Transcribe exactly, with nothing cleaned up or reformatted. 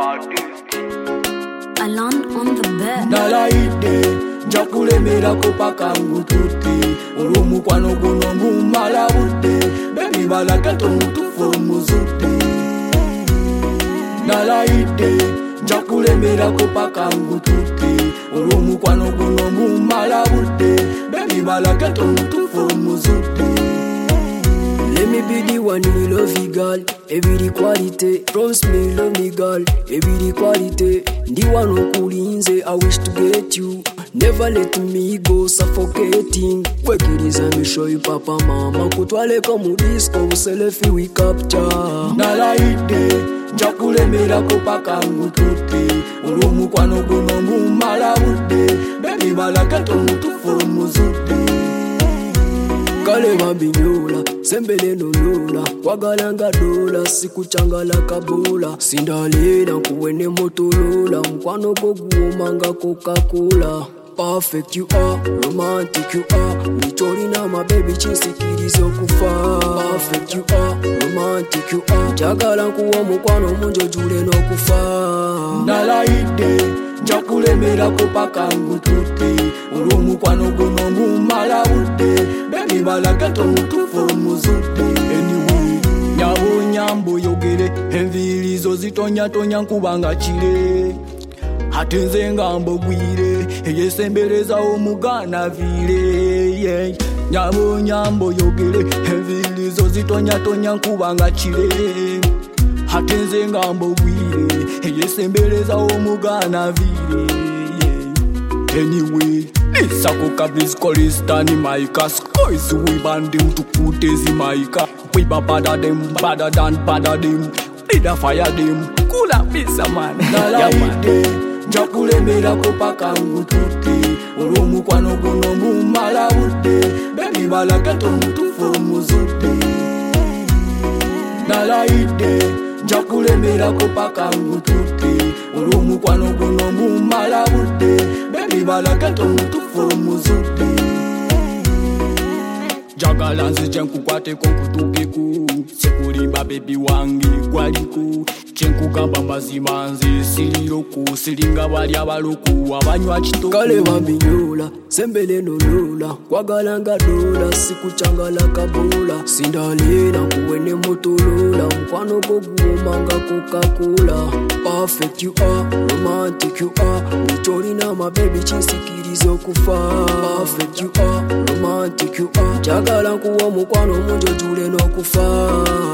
Alon on the bed. Nalaide, jakule mera kopaka ngututi. Urumu kwa nogono mumala ute. Baby bala kato mutufo muzuti. Nalaide, jakule mera kopaka ngututi. Urumu kwa nogono mumala ute. Baby bala kato mutufo muzuti. Let me be the one who love you, girl. Every quality, promise me love me, girl. Every quality, the one who kulinze. I wish to get you. Never let me go suffocating. Work it is and me show you papa mama. Kutwale kamu disco, selfie we capture. Nalaide, jakule mera kopaka ngututi. Urumu kwa nogono mumala ute. Baby bala kato mutufo muzuti. Kale mabinyola, sembele nolola. Wagalanga dola, siku changala kabola. Sindalina kuwene motolola. Mkwano gogu manga Coca-Cola. Perfect you are, romantic you are. Nichori na my baby chinsikirizo kufa. Perfect you are, romantic you are. Jagala kuwa mkwano munjo jule no kufa. Nalaide, jakule mera kopaka ngututi. Urumu kwa nogono mumala ute. Baby bala kato mutufo muzuti. Anyway, nyabo nyambo yogere. Envilizo zitonya tonya nkubanga chile. Hatenze ngambo gwire. Yesembereza omugana vile. Yeah. Nyabo nyambo yogere. Envilizo zitonya tonya nkubanga chile. Hatenze ngambo gwire. Yesembeleza omugana vile. Yeah. Anyway, Nisako kablis kolistani maika. Skois we bandim tukutezi maika. We bada dem, bada dan bada dem. Bida fire dem, kula pisa man. Nalaide, jakule mera kopaka ngututi. Urumu kwa nogono mumala ute. Baby bala kato mutufo muzuti. Nalaide, jakule mera kopaka ngututi. Urumu kwa nogono mumala ute. Baby bala kato mutufo muzuti. Jagala nzi jenku kwate konkutukiku. Sikulimba baby wangi gwaliku. Chenku gamba mazima nzi siliroku. Silinga wali abaluku abanywa chitoku. Kale mabinyola, sembele nolola. Wagalanga dola, siku changala kabola. Sindalina kuwene motolola. Mkwano gogu manga Coca-Cola. Perfect you are, romantic you are. Nichori na my baby chinsikirizo kufa. Perfect you are, romantic you are. Jagala kuwa mkwano munjo jule no kufa.